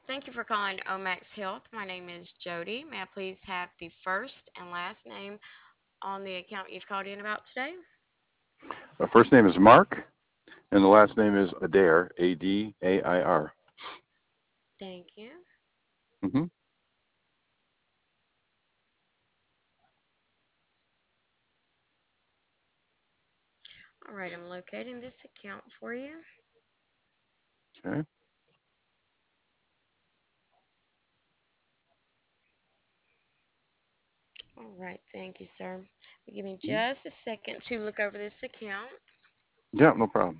Thank you for calling Omax Health. My name is Jody. May I please have the first and last name on the account you've called in about today? The first name is Mark, and the last name is Adair, Adair. Thank you. Mm-hmm. All right, I'm locating this account for you. Okay. All right, thank you, sir. Give me Mhm. just a second to look over this account. Yeah, no problem.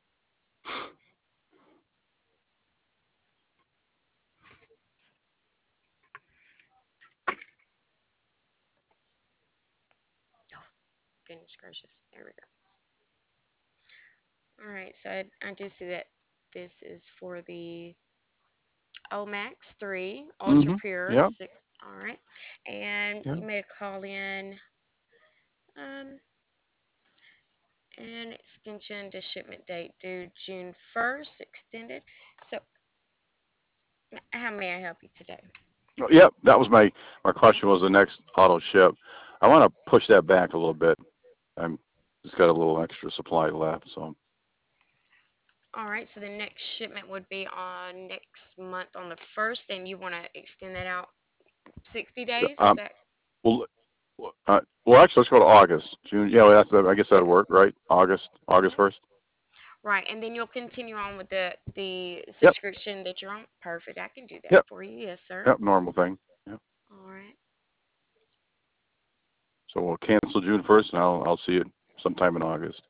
Oh, goodness gracious. There we go. All right, so I do see that this is for the Omax 3 Ultra Mm-hmm. Pure Yeah, 6. All right, and yeah. you made a call in. Um, and extension to shipment date due June 1st, extended. So, how may I help you today? Yep, that was my question was the next auto ship. I want to push that back a little bit. I'm just got a little extra supply left, so All right, so the next shipment would be on next month on the 1st, and you want to extend that out 60 days? Is um, that well, actually, let's go to August, June. Yeah, well, I guess that'd work, right? August mhm. 1st. Right? And then you'll continue on with the Yep, subscription that you're on. Perfect. I can do that yep, for you. Yes, sir. yep. Normal thing. Yep. All right. So we'll cancel June 1st, and I'll see you sometime in August.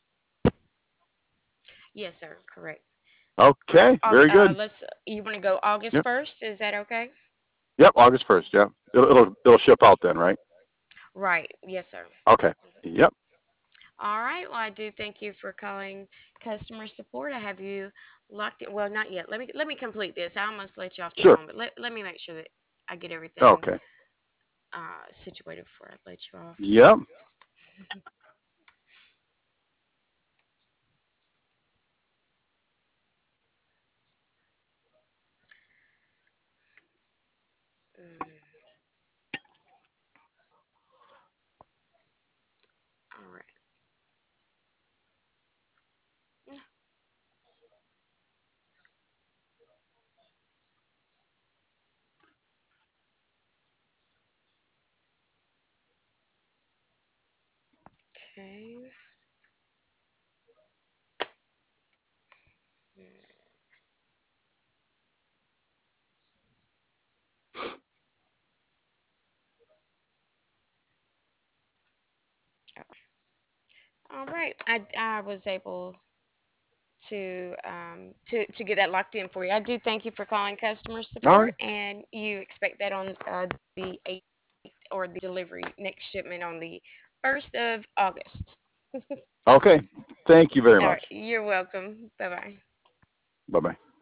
Yes, sir. Correct. All right. Okay, very good. Let's. You want to go August Yep, 1st? Is that okay? yep. August 1st. Yeah, it'll ship out then, right? Right. Yes, sir. Okay. Yep. All right. Well, I do thank you for calling customer support. I have you locked in. Well, not yet. Let me complete this. I almost let you off the Sure. phone, but let me make sure that I get everything Okay. situated before I let you off. Yep. Mm, all right. Okay. Mm, all right. I was able to get that locked in for you. I do thank you for calling customer All support, right. and you expect that on the 8th or the delivery next shipment on the 1st of August. Okay. Thank you very All right, much. you're welcome. Bye bye. Bye bye.